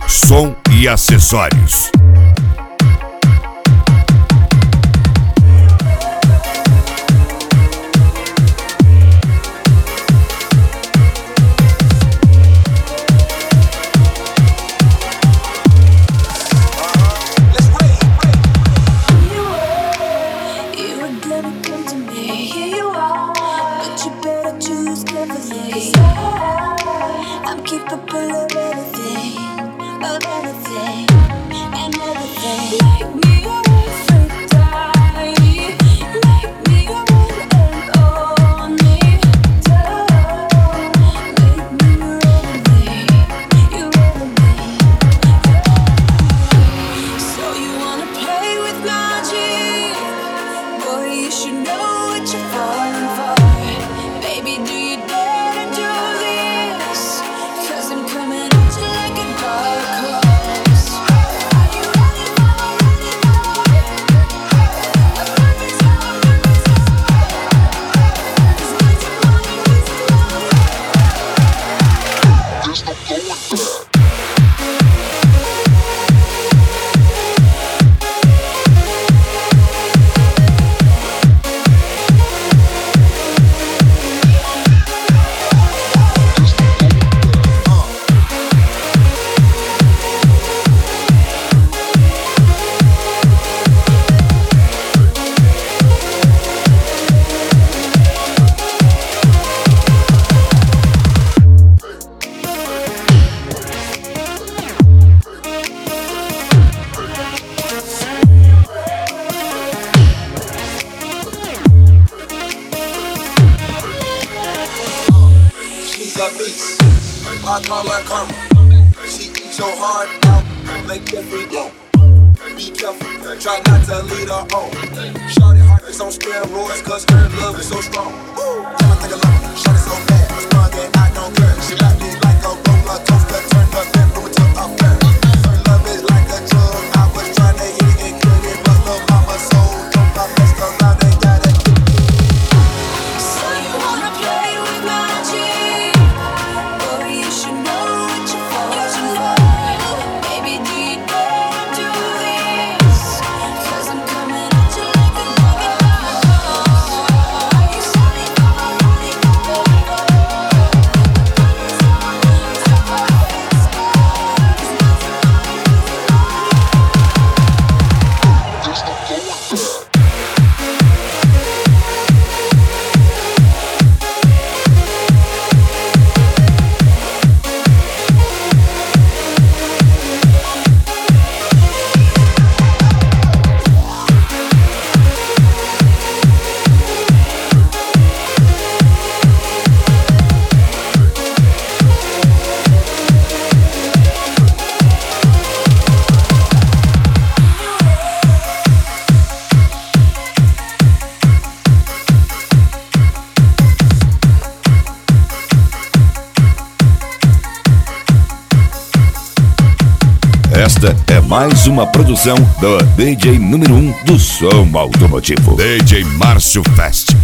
som e acessórios. I'm capable of anything, and everything. Make me your Aphrodite, make me your one and only. Make me your enemy, your enemy. So you wanna play with magic? Boy, you should know what you're falling for. Baby, do you dare to do this? 'Cause I'm coming at you like a dark horse. Are you ready for it? A perfect storm. 'Cause once you're on it, there's no going back. A beast, I call her karma. She eats your heart out, make every go. Be careful, try not to lead her on. Shorty heart is on steroids, 'cause her love is so strong. Come and take a look, shorty so bad, I'm sprung and I don't care. She got me like a roller coaster, turn her bedroom into a fair. Her love is like a drug, I was trying to hit it and kill it, but lil' mama so dope, I messed around and got it. So you wanna play with magic? Boy, you should know what you're falling for. Baby, do you dare to do this? 'Cause I'm coming at you like a dark horse. Are you sorry for my running? There's no going back. Esta é mais uma produção do DJ número 1 do som automotivo, DJ Márcio Fest.